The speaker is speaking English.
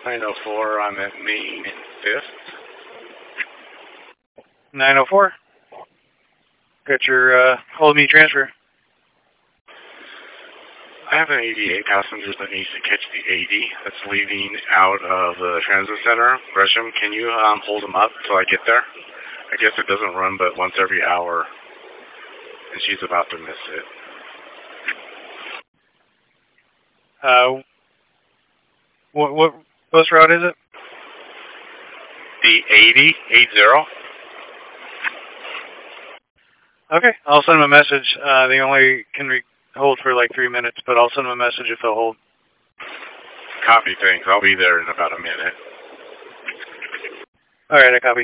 904, I'm at Main 5th. 904. Got your hold me transfer. I have an 88 passenger that needs to catch the 80 that's leaving out of the transit center. Gresham, can you hold them up till I get there? I guess it doesn't run but once every hour, and she's about to miss it. What bus route is it? The 80. Okay, I'll send them a message. They only can hold for like 3 minutes, but I'll send them a message if they'll hold. Copy, thanks. I'll be there in about a minute. All right, I copy.